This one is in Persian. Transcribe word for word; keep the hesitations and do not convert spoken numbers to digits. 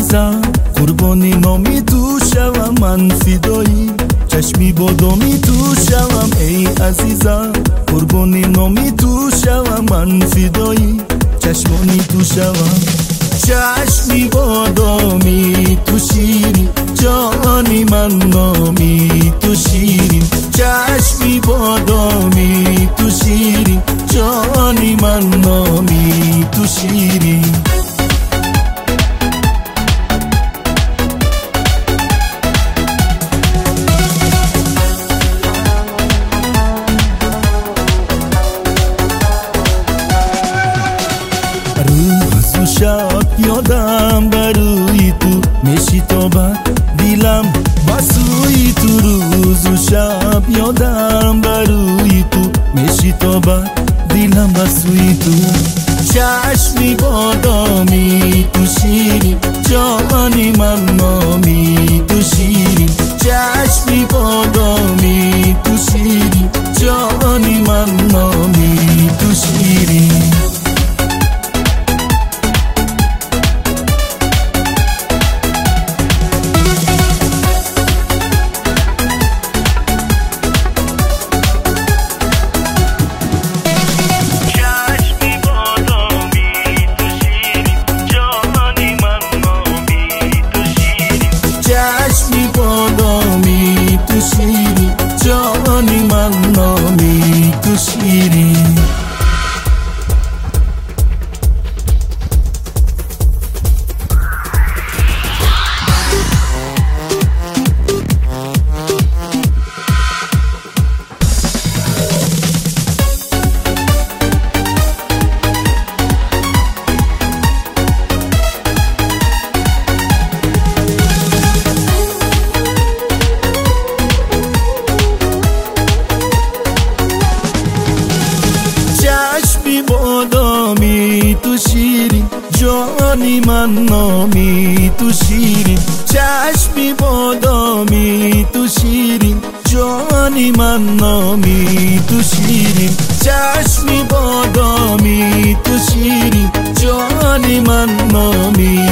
عزیزم قربانی نامی تو شوم من فدایی چشمی بادامی تو شوم ای عزیزم قربانی نامی تو شوم من فدایی چشمانی تو شوم چشمی بادامی تو شیرین جانی من نامی تو شیرین چشمی بادامی تو شیرین جانی من نامی تو شیرین شب یادم بروی تو میشتابد دیلم بسوی تو روز و شب یادم بروی تو میشتابد دیلم بسوی تو چشمی بادامی تو شیرین جانی من نامی تو شیرین چشمی بادامی تو شیرین جانی من نامی تو شیرین چشمی بادامی تو شیرین جانی من نامی تو شیرین چشمی بادامی تو شیرین جانی من نامی تو شیرین چشمی بادامی تو شیرین جانی من نامی تو شیرین چشمی بادامی تو شیرین جانی من نامی